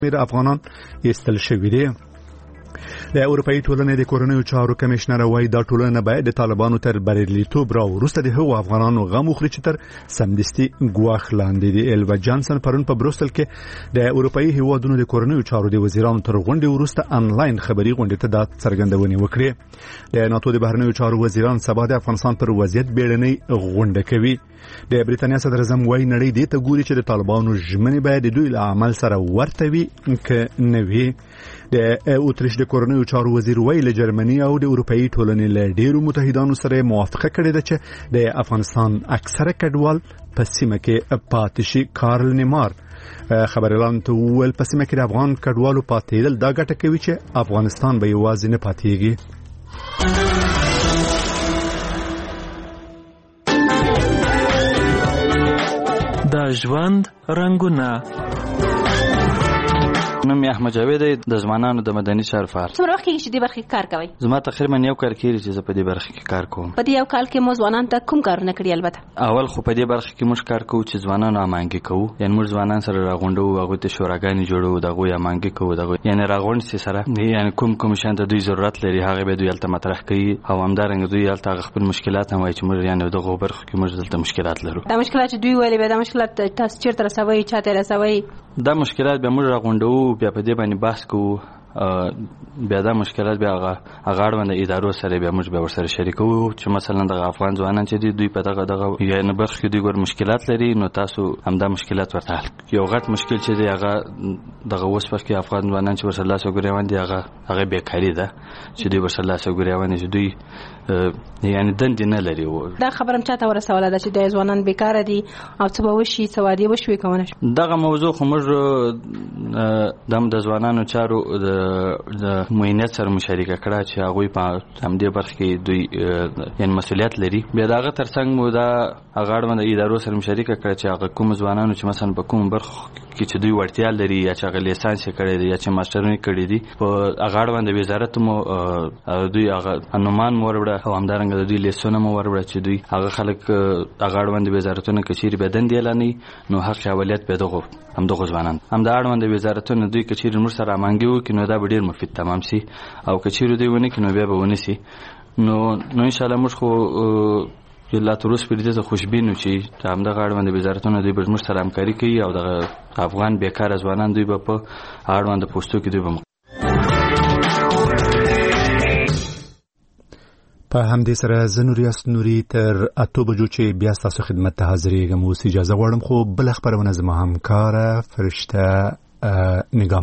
افغانان ایستل شوي دي. د اروپאי ټولنې د کورنیو چارو کمشنر وايي دا ټولنه باید د طالبانو تر بریالیتوب راوروسته د هغو افغانانو غم وخوري چې تر سمدستي ګواښ لاندې دي. الوا جانسن پرون په بروسل کې د اروپאי هیوادونو د کورنیو چارو د وزیرانو تر غونډې وروسته انلاین خبري غونډې ته د څرګندونې وکړې. د ناتو د بهرنیو چارو وزیران سبا د افغانستان پر وضعیت بیړنۍ غونډه کوي. د بریتانیا صدر اعظم وايي نړۍ دې ته ګوري چې د طالبانو ژمنې باید د دوی له عمل سره ورته وي که نه وي. د اوتریش د کورنیو چارو وزیر وايي له جرمني او د اروپאי ټولنې له ډیرو متحدانو سره موافقه کړې ده چې د افغانستان اکثره کډوال په سیمه کې پاتې شي. کارل نیمار خبريالانو ته وویل په سیمه کې د افغان کډوالو پاتېدل دا ګټه کوي چې افغانستان به یوازې نه پاتېږي. د ژوند رنگونه. نوم احمد جاوید د ځوانانو د مدني چارو فعال. څومره وخت کې چې د برخې کار کوي؟ زما تقریبا یو کال کېږي چې زه په دې برخه کې کار کوم. په دې یو کال کې مو ځوانان ته کوم کارونه کړی؟ البته اول خو په دې برخه کې موږ کار کوو چې ځوانانو امانګي کوو، یعنی موږ ځوانان سره راغونډو، هغه ته شوراګانې جوړو، دغه امانګي کوو، دغه یعنی راغونډ سي سره یعنی کوم شان ته دوی ضرورت لري هغه به دوی الته مطرح کوي او همدارنګه دوی الته خپل مشکلات هم وایي چې موږ یعنی دغه برخه کې موږ دلته مشکلات لرو. دا مشکلات چې دوی ویلي به دا مشکلات تاسو چیرته رسوي، چاته رسوي؟ دا مشکلات به موږ راغونډو، بیا په دې باندې بحث کوو، بیا دا مشکلات بیا هغه اړوند ادارو سره بیا موږ به ورسره شریکو چې مثلا د افغان ځوانان چې دوی په دغه یعنی برخه کې دوی ګور مشکلات لري، نو تاسو هم دا مشکلات ورته حل. یو غټ مشکل چې دی هغه دغه اوس په کې افغان ځوانان چې ورسره لاس وګریوان دي هغه بیکاری ده چې دوی ورسره لاس وګریوان چې دوی یعنی دند نه لري. دا خبرم چاته ورسوله ده چې د ځوانان بیکار دي او څه به وشي، څه وادي وشوي کوونه؟ دغه موضوع خو موږ د ځوانانو چارو د موینت سره مشارکه کړه چې هغه په همدې برخه کې دوی یعنی مسؤلیت لري. بیا داغه ترڅنګ مو دا هغه اړوند ادارو سره مشارکه کړه چې هغه کوم ځوانانو چې مثلا په کوم برخه کې چې دوی ورتیا لري یا چې هغه لیسانس کړي دي یا چې ماسترونه کړي دي په هغه اړوند وزارت مو دوی هغه انومان موروړه او همدارنګه دوی لیسونه مو وروړه چې دوی هغه خلک هغه اړوند وزارتونه کچيري بدن دی لانی نو حق اولت به دغه ځوانان هم دا اړوند وزارتونه دوی کچيري مر سره مانګیو کې نو دا ډیر مفید تمام سي او کچيري دوی ونه کې نو بیا به ونه سي. نو ان شاء الله موږ خو لا تروس په دې ته خوشبینو چې هم دا اړوند وزارتونه دوی به مر سره همکاري کوي او د افغان بیکار ځوانان دوی به په اړوند پوسټو کې دوی به په همدې سره زه نوریاس نوري تر 8 بجو چې بیا تاسو خدمت ته حاضرېږم. اوس اجازه غواړم خو بل خبرونه زما همکاره فرشته نگاه